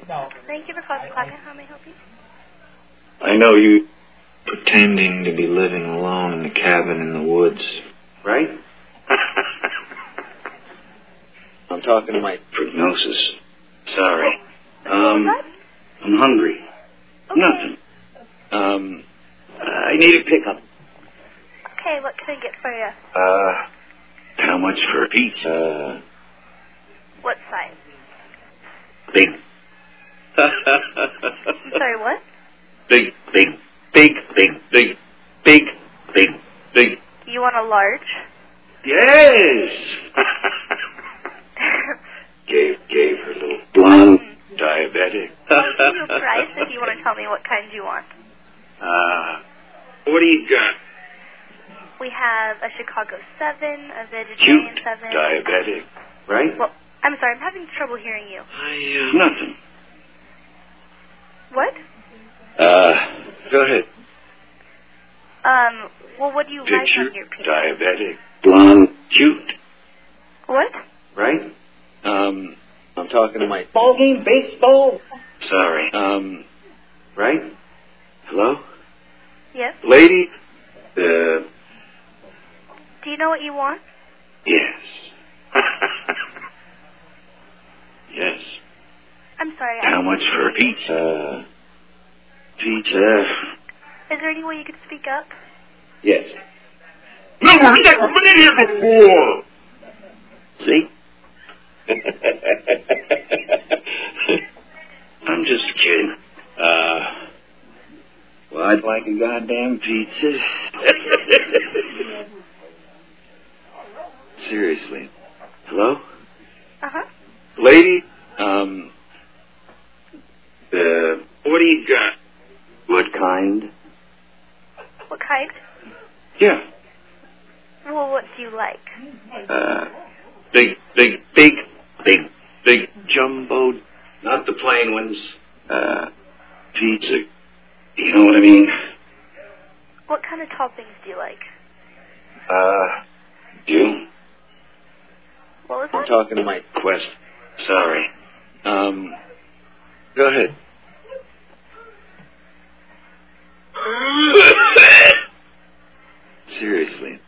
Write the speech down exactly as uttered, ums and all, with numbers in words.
Thank you for calling Clocker. How may I help you? I know you pretending to be living alone in the cabin in the woods, right? I'm talking to my prognosis. Sorry. Um, What? I'm hungry. Okay. Nothing. Um, I need a pickup. Okay, what can I get for you? Uh, how much for a pizza? Uh, What size? big. I'm sorry, what? Big, big, big, big, big, big, big, big. You want a large? Yes! gave, gave her a little blonde diabetic. I'll give you a price if you want to tell me what kind you want. Uh, what do you got? We have a Chicago seven, a vegetarian Cute seven. diabetic, right? Well, I'm sorry, I'm having trouble hearing you. I, uh... Nothing. What? Uh, go ahead. Um, well, what do you like Picture on your pizza? diabetic, blonde, cute, What? right? Um, I'm talking to my ball game baseball. Sorry. Um, right? Hello? Yes? Lady? Uh, Do you know what you want? yes. Yes. I'm sorry. How I much for a pizza? Pizza. Is there any way you could speak up? Yes. No, we've never been in here before. See? I'm just kidding. Uh, well, I'd like a goddamn pizza. Seriously. Hello? Uh-huh. Lady? Um, uh, what do you got? What kind? What kind? Yeah. Well, what do you like? Uh, big, big, big, big, big jumbo, not the plain ones. Uh, pizza. You know what I mean? What kind of toppings do you like? Uh, you? What was I'm that? talking to my Quest. Sorry. Um, go ahead. Seriously.